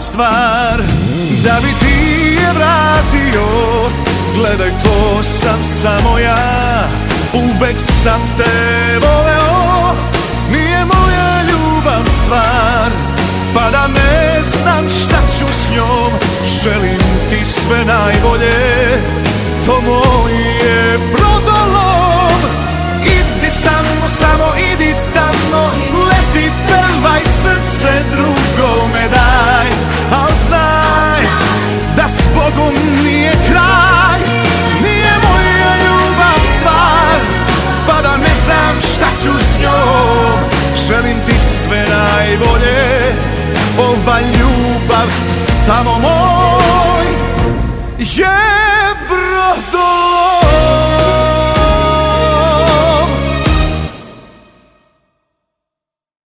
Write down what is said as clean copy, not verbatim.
stvar, da bi ti je vratio. Gledaj, to sam samo ja, uvek sam te voleo. Nije moja ljubav stvar, pa da ne znam šta ću s njom. Želim ti sve najbolje, to moj je brodolov. Idi samo idi tamo, leti, pevaj, srce drugome daj. Al znaj da s Bogom nije kraj. Nije moja ljubav stvar, pa da ne znam šta ću s njom. Želim ti sve najbolje, ova ljubav samo moj je brodolov.